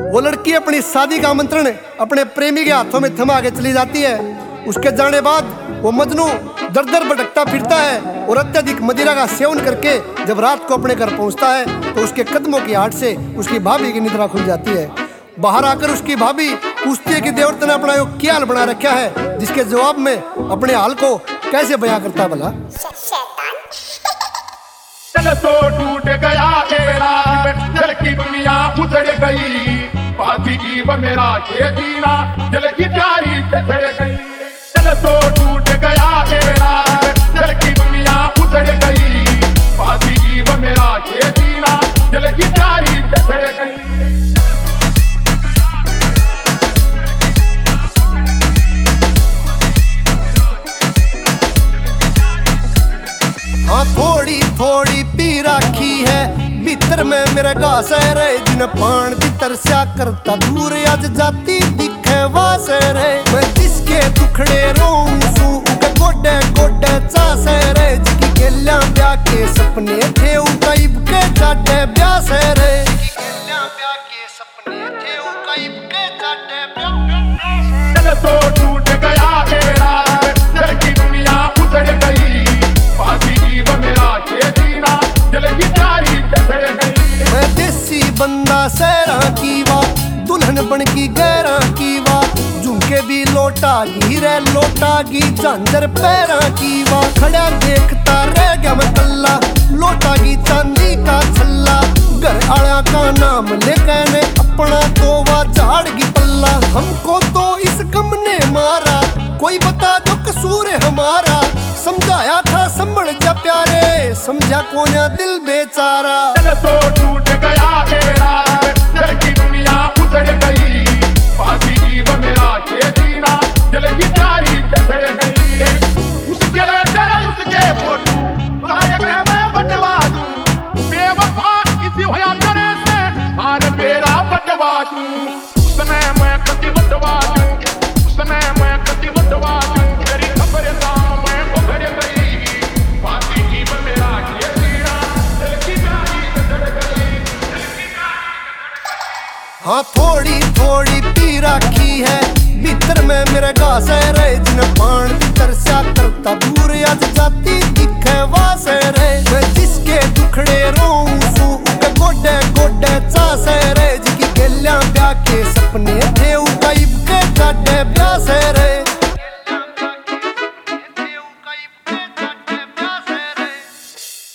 वो लड़की अपनी शादी का आमंत्रण अपने प्रेमी के हाथों में थमा के चली जाती है। उसके जाने बाद वो मजनू दर दर भटकता फिरता है और अत्यधिक मदिरा का सेवन करके जब रात को अपने घर पहुंचता है तो उसके कदमों की आहट से उसकी भाभी की निद्रा खुल जाती है। बाहर आकर उसकी भाभी पूछती है कि देवता ने अपना क्या हाल बना रखा है, जिसके जवाब में अपने हाल को कैसे बयां करता है भला। चल तो टूट गया तेरा जल की दुनिया उजड़ गई, पाती जीवन मेरा ये जीना जल की प्यारी बिछड़ गई। चल तो टूट गया तेरा जल की दुनिया उजड़ गई, पाती जीवन मेरा ये जीना जल की प्यारी बिछड़ गई। हाँ थोड़ी थोड़ी पी रखी है भीतर में मेरे घास रे, जिन पान की तरस्या करता दूर आज जाती दिखे वास रे। मैं जिसके दुखड़े रोऊं सू उनके गोडे गोडे चास रे, जिसकी गेल्या ब्याह के सपने थे उकाइब के जाडे ब्यास रे। चल तो टूट गया तेरा जल की दुनिया उजड़ गई, पाती जीवन मेरा ये जीना जल की प्यारी बिछड़ गई। मैं देसी बंदा सहरा की वा दुल्हन बन की गहरा की वा, झुमके भी लोटा गी रे लोटा गी झांझर पैरा की वा। खड़ा देखता रह गया मैं कल्ला लोटा गी चांदी का छल्ला, घर आया का नाम लेके ने अपना तो वा झाड़ गी पल्ला। हमको तो इस गम ने मारा कोई बता दो कसूर हमारा, समझाया था संभल जा प्यारे समझा कोना दिल बेचारा। चल तो टूट गया तेरा जल की दुनिया उजड़ गई, पाती जीवन मेरा ये जीना जल की प्यारी बिछड़ गई। उसके उसके फोटो मैं बटवा दूं, बेवफा किसी होया करे से हार मेरा बटवा दूं। उसने मैं कति बटवा दूं, उसने मैं कति बटवा दूं, तेरी खबर नाम मैं उभर गई, पाती जीवन मेरा ये जीना जल की प्यारी बिछड़ गई। हाँ थोड़ी थोड़ी पी रखी है भीतर में मेरे घास रे, जिन पान की तरस्या करता दूर आज जाती दिखे वास रे।